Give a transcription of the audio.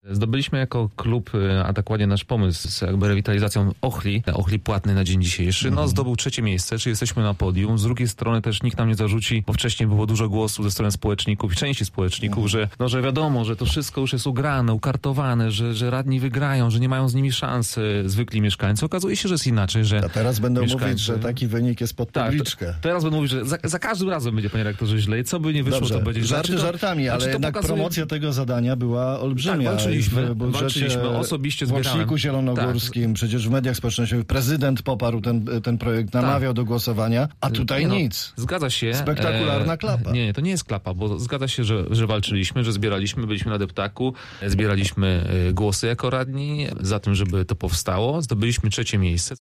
Zdobyliśmy jako klub, a dokładnie nasz pomysł z jakby rewitalizacją Ochli płatny na dzień dzisiejszy, zdobył 3. miejsce, czyli jesteśmy na podium. Z drugiej strony też nikt nam nie zarzuci, bo wcześniej było dużo głosów ze strony społeczników i części społeczników, że wiadomo, że to wszystko już jest ugrane, ukartowane, że radni wygrają, że nie mają z nimi szans zwykli mieszkańcy. Okazuje się, że jest inaczej, że a teraz będą mieszkańcy... mówić, że taki wynik jest pod tabliczkę. Teraz będą mówić, że za każdym razem będzie, panie rektorze, źle i co by nie wyszło, Dobrze, to będzie źle. żarty żartami, ale jednak promocja tego zadania była olbrzymia. Tak, walczyliśmy, osobiście zbierałem. W Łączniku Zielonogórskim, przecież w mediach społecznościowych prezydent poparł ten projekt, namawiał do głosowania, a tutaj nic. Zgadza się. Spektakularna klapa. Nie, to nie jest klapa, bo zgadza się, że walczyliśmy, że zbieraliśmy, byliśmy na deptaku, zbieraliśmy głosy jako radni za tym, żeby to powstało. Zdobyliśmy 3. miejsce.